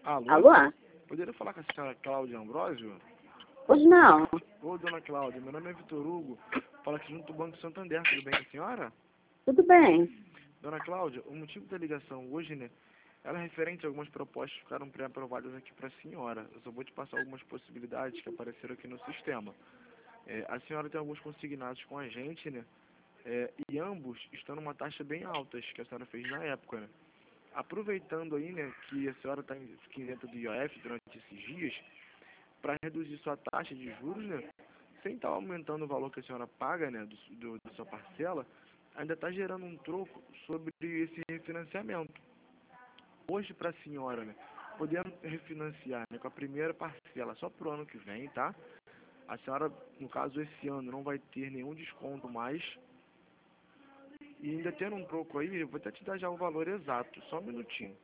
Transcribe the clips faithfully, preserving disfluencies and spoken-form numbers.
Alô? Alô? Poderia falar com a senhora Cláudia Ambrosio? Hoje não. Ô, dona Cláudia, meu nome é Vitor Hugo, fala aqui junto do Banco Santander, tudo bem com a senhora? Tudo bem. Dona Cláudia, o motivo da ligação hoje, né, ela é referente a algumas propostas que ficaram pré-aprovadas aqui para a senhora. Eu só vou te passar algumas possibilidades que apareceram aqui no sistema. É, a senhora tem alguns consignados com a gente, né, é, e ambos estão numa taxa bem alta, que a senhora fez na época, né. Aproveitando aí, né, que a senhora está isenta do I O F durante esses dias, para reduzir sua taxa de juros, né, sem estar aumentando o valor que a senhora paga, né, do, do, da sua parcela, ainda está gerando um troco sobre esse refinanciamento. Hoje, para a senhora, né, podendo refinanciar, né, com a primeira parcela só para o ano que vem, tá? A senhora, no caso, esse ano não vai ter nenhum desconto mais. E ainda tendo um troco aí, eu vou até te dar já o valor exato, só um minutinho.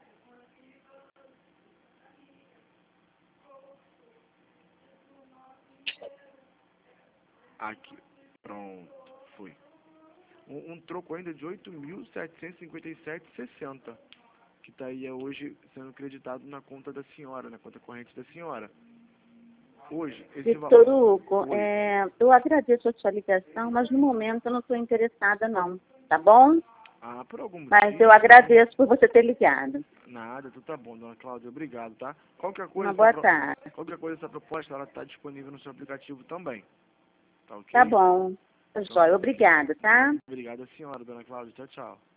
Aqui, pronto, foi. Um, um troco ainda de oito mil setecentos e cinquenta e sete reais e sessenta centavos, que está aí hoje sendo creditado na conta da senhora, na conta corrente da senhora. Hoje, esse Vitor valor... Hugo, Oi. é, eu agradeço a sua ligação, mas no momento eu não estou interessada não, tá bom? Ah, por algum motivo... Mas eu agradeço por você ter ligado. Nada, tudo tá bom, dona Cláudia, obrigado, tá? Qualquer coisa, Uma essa, boa pro... tarde. Qualquer coisa, essa proposta, ela está disponível no seu aplicativo também, tá ok? Tá bom. Tá Então, jóia. Obrigada, tá? obrigado a senhora, dona Cláudia, tchau, tchau.